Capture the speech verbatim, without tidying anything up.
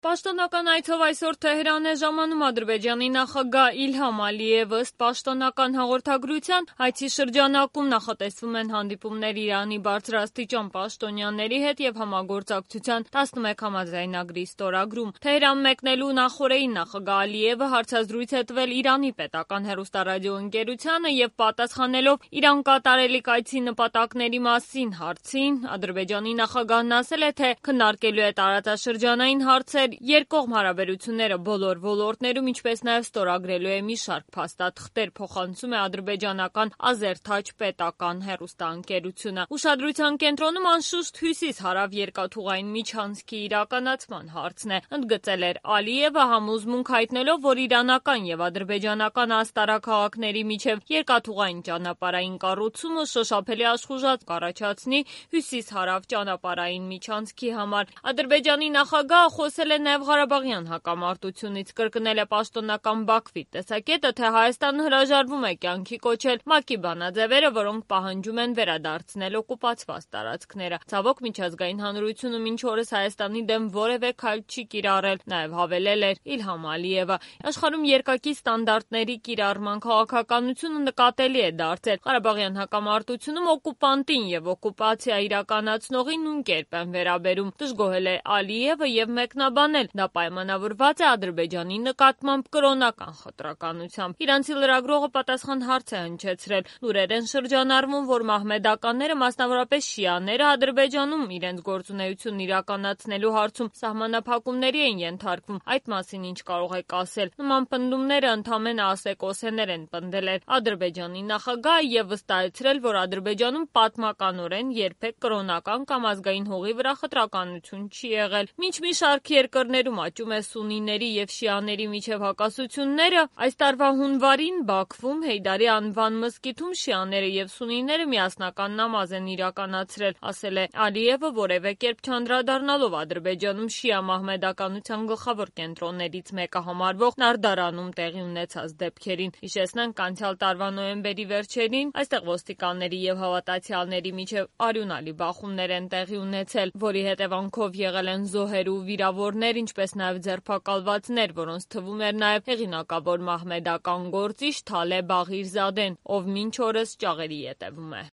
Պաշտոնական այցով այսօր Թեհրան է ժամանում Ադրբեջանի նախագահ Իլհամ Ալիևը, ըստ պաշտոնական հաղորդագրության, այցի շրջանակում նախատեսվում են հանդիպումներ Իրանի բարձրաստիճան պաշտոնյաների հետ և համագործակցության տասնմեկ համաձայնագրի ստորագրում։ Թեհրան մեկնելու նախօրեին նախագահ Ալիևը հարցազրույց է տվել Իրանի պետական հեռուստառադիոընկերությանը և պատասխանելով Իրան կատարելիք այցի նպատակների մասին հարցին, Ադրբեջանի նախագահն ասել է, թե քննարկելու է տարածաշրջանային հարցեր, երկկողմ հարաբերությունները բոլոր ոլորտներում, ինչպես նաև ստորագրելու է մի շարք փաստաթղթեր, փոխանցում է ադրբեջանական Ազերթաչ պետական հեռուստաընկերությունը։ Ուշադրության կենտրոնում անշուշտ հյուսիս-հարավ երկաթուղային միջանցքի իրականացման հարցն է, ընդգծել էր Ալիևը, համոզմունք հայտնելով, որ իրանական և ադրբեջանական աստարաքաղաքների միջև երկաթուղային ճանապարհային կառուցումը շոշափելի աշխուժած կառաջացնի հյուսիս-հարավ ճանապարհային միջանցքի համար։ Ադրբեջանի նախագահը խոսել է նաև Ղարաբաղյան հակամարտությունից, կրկնել է պաշտոնական Բաքվի տեսակետը, թե Հայաստանը հրաժարվում է կյանքի կոչել ՄԱԿ-ի բանաձևերը, որոնք պահանջում են վերադարձնել օկուպացված տարածքները։ Ցավոք, միջազգային հանրությունը մինչ օրս Հայաստանի դեմ որևէ քայլ չի կիրառել, նաև հավելել էր Իլհամ Ալիևը։ Աշխարհում երկակի ստանդարտների կիրառման քաղաքականությունը նկատելի է դարձել։ Ղարաբաղյան հակամարտությունում օկուպանտին և օկուպացիա իրականացնողին նույն կերպ են վերաբերում, դժգոհել է Ալիևը և մեկնաբանել, դա պայմանավորված է Ադրբեջանի նկատմամբ կրոնական խտրականությամբ։ Իրանցի լրագրողը պատասխան հարց է հնչեցրել։ Լուրեր են շրջանառվում, որ մահմեդականները, մասնավորապես շիաները, Ադրբեջանում իրենց գործունեությունն իրականացնելու հարցում սահմանափակումների են ենթարկվում։ Այդ մասին ինչ կարող եք ասել։ Նման պնդումները ընդամենը ասեկոսեներ են պնդել Ադրբեջանի նախագահը և վստահեցրել, որ Ադրբեջանում պատմականորեն երբեք կրոնական կամ ազգային հողի վրա խտրականություն չի եղել։ Մինչ մի շարք երկրներում աճում է սուննիների և շիաների միջև հակասությունները, այս տարվա հունվարին Բաքվում Հեյդարի անվան մզկիթում շիաները և սուննիները միասնական նամազ են իրականացրել, ասել է Ալիևը, որևէ կերպ չանդրադառնալով Ադրբեջանում շիա մահմեդականության գլխավոր կենտրոններից մեկը համարվող Նարդարանում տեղի ունեցած դեպքերին։ Հիշեցնենք, անցյալ տարվա նոյեմբերի վերջերին այստեղ ոստիկանների և հավատացյալների միջև արյունալի բախումներ են տեղի ունեցել, որի հետևանքով եղել են զոհեր ու վիրավորներ, ինչպես նաև ձերբակալվածներ, որոնց թվում էր նաև հեղինակավոր մահմեդական գործիչ Թալե Բաղիրզադեն, ով մինչ օրս ճաղերի ետևում է։